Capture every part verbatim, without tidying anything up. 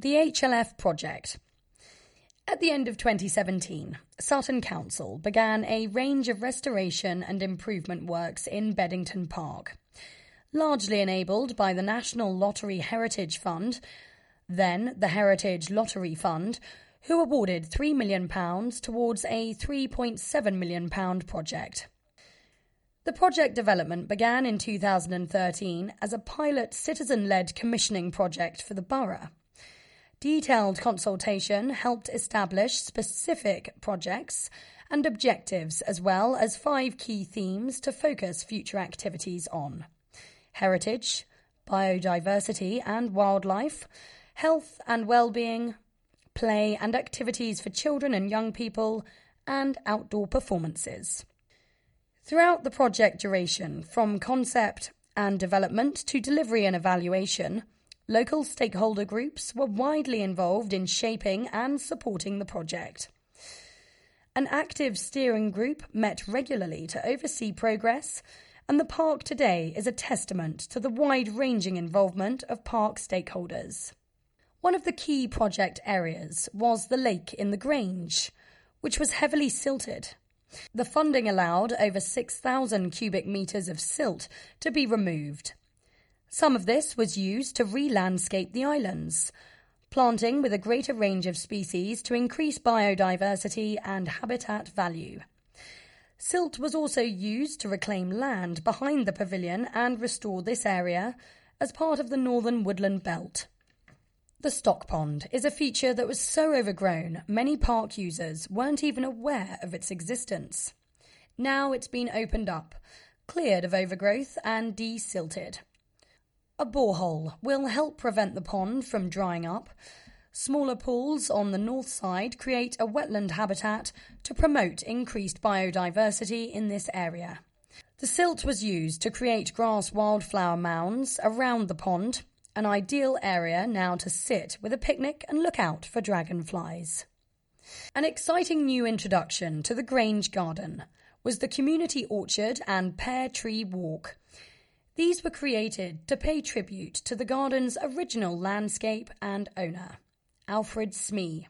The H L F project. At the end of twenty seventeen, Sutton Council began a range of restoration and improvement works in Beddington Park, largely enabled by the National Lottery Heritage Fund, then the Heritage Lottery Fund, who awarded three million pounds towards a three point seven million pounds project. The project development began in two thousand thirteen as a pilot citizen-led commissioning project for the borough. Detailed consultation helped establish specific projects and objectives, as well as five key themes to focus future activities on: heritage, biodiversity and wildlife, health and well-being, play and activities for children and young people, and outdoor performances. Throughout the project duration, from concept and development to delivery and evaluation, local stakeholder groups were widely involved in shaping and supporting the project. An active steering group met regularly to oversee progress, and the park today is a testament to the wide-ranging involvement of park stakeholders. One of the key project areas was the lake in the Grange, which was heavily silted. The funding allowed over six thousand cubic metres of silt to be removed. Some of this was used to re-landscape the islands, planting with a greater range of species to increase biodiversity and habitat value. Silt was also used to reclaim land behind the pavilion and restore this area as part of the Northern Woodland Belt. The stock pond is a feature that was so overgrown many park users weren't even aware of its existence. Now it's been opened up, cleared of overgrowth and desilted. A borehole will help prevent the pond from drying up. Smaller pools on the north side create a wetland habitat to promote increased biodiversity in this area. The silt was used to create grass wildflower mounds around the pond, an ideal area now to sit with a picnic and look out for dragonflies. An exciting new introduction to the Grange Garden was the community orchard and pear tree walk. These were created to pay tribute to the garden's original landscape and owner, Alfred Smee.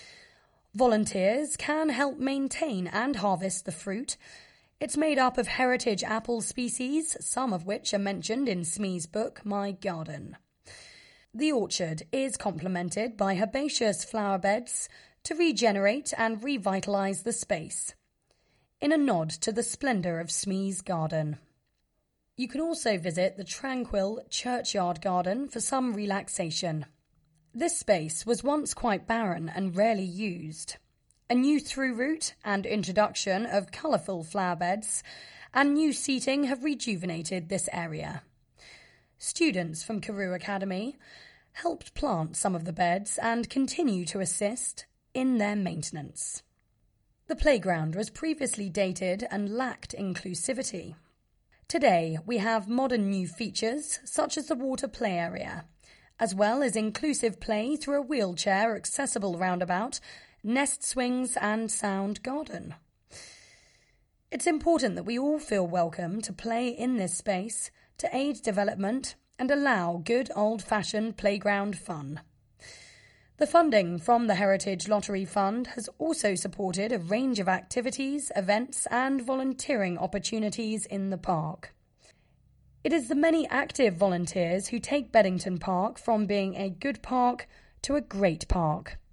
Volunteers can help maintain and harvest the fruit. It's made up of heritage apple species, some of which are mentioned in Smee's book, My Garden. The orchard is complemented by herbaceous flower beds to regenerate and revitalise the space, in a nod to the splendour of Smee's garden. You can also visit the tranquil churchyard garden for some relaxation. This space was once quite barren and rarely used. A new through route and introduction of colourful flower beds and new seating have rejuvenated this area. Students from Carew Academy helped plant some of the beds and continue to assist in their maintenance. The playground was previously dated and lacked inclusivity. Today, we have modern new features such as the water play area, as well as inclusive play through a wheelchair-accessible roundabout, nest swings and sound garden. It's important that we all feel welcome to play in this space to aid development and allow good old-fashioned playground fun. The funding from the Heritage Lottery Fund has also supported a range of activities, events and volunteering opportunities in the park. It is the many active volunteers who take Beddington Park from being a good park to a great park.